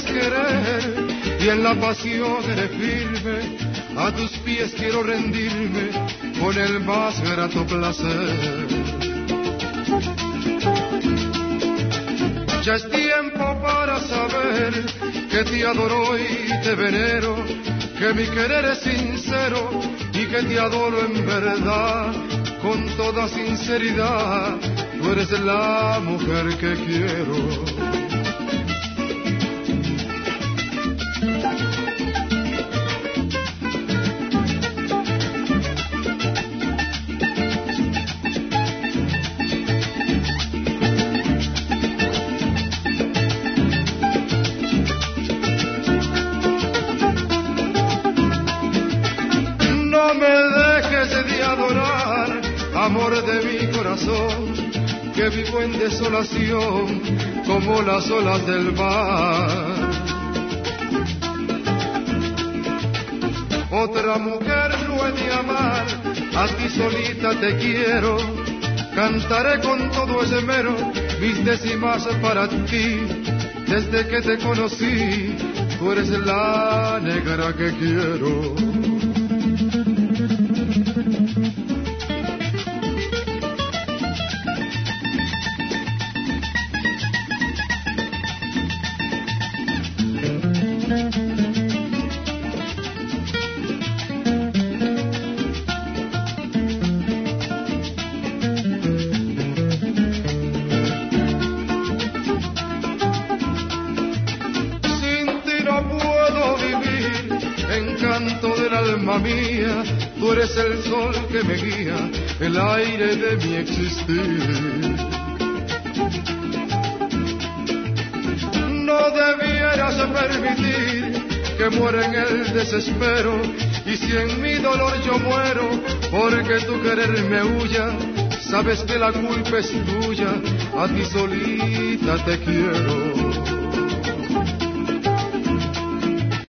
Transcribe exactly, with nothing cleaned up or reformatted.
querer y en la pasión eres firme. A tus pies quiero rendirme con el más grato placer. Ya es tiempo para saber que te adoro y te venero, que mi querer es sincero y que te adoro en verdad, con toda sinceridad. Tú eres la mujer que quiero. Amor de mi corazón, que vivo en desolación como las olas del mar. Otra mujer no he de amar, a ti solita te quiero. Cantaré con todo esmero mis décimas para ti. Desde que te conocí, tú eres la negra que quiero. Mía, tú eres el sol que me guía, el aire de mi existir. No debieras permitir que muera en el desespero, y si en mi dolor yo muero, porque tu querer me huya, sabes que la culpa es tuya, a ti solita te quiero.